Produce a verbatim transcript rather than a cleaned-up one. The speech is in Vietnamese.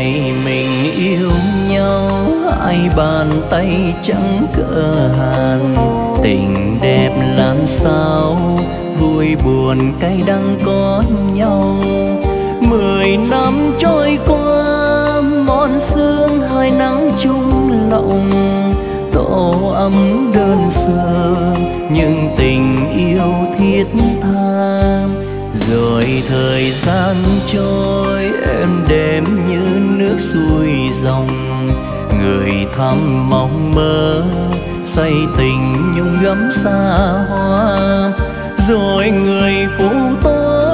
ngày mình yêu nhau, hai bàn tay trắng cỡ hàn. Tình đẹp làm sao, vui buồn cay đắng có nhau. Mười năm trôi qua, mòn sương hai nắng chung lòng. Tổ ấm đơn sơ nhưng tình yêu thiết tha. Rồi thời gian trôi êm đềm như nước xuôi dòng. Người thăm mong mơ say tình nhung gấm xa hoa. Rồi người phụ tôi